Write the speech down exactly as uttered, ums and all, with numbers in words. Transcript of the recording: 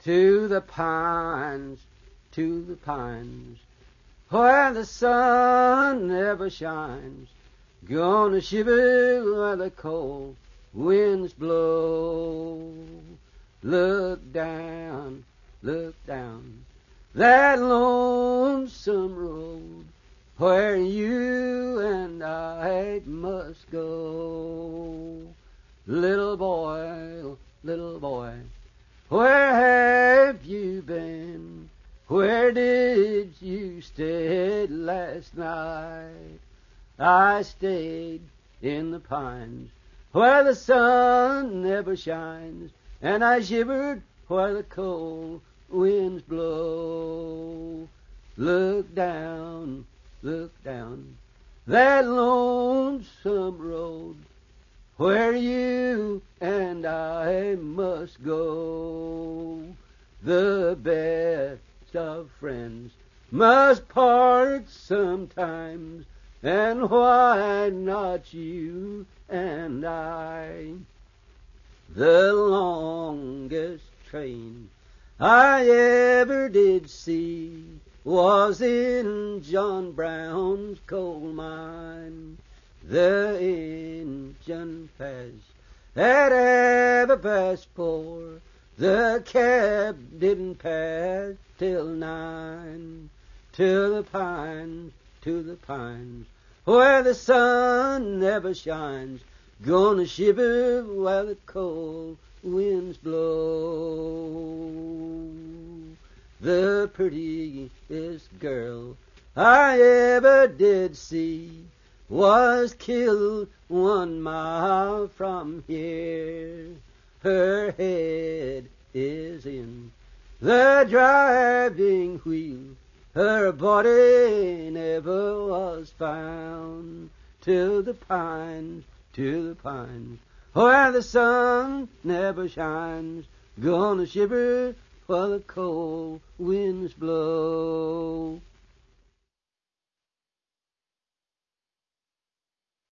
to the pines, to the pines, where the sun never shines. Gonna shiver where the cold winds blow. Look down, look down that lonesome road where you and I must go. Little boy, little boy, where have you been? Where did you stay last night? I stayed in the pines where the sun never shines, and I shivered where the cold winds blow. Look down, look down that lonesome road where you and I must go. The best of friends must part sometimes, and why not you and I? The longest train I ever did see was in John Brown's coal mine. The engine passed at half past four. The cab didn't pass till nine. To the pines, to the pines, where the sun never shines. Gonna shiver while the cold winds blow. The prettiest girl I ever did see was killed one mile from here. Her head is in the driving wheel. Her body never was found. To the pines, to the pines, where the sun never shines. Gonna shiver while the cold wind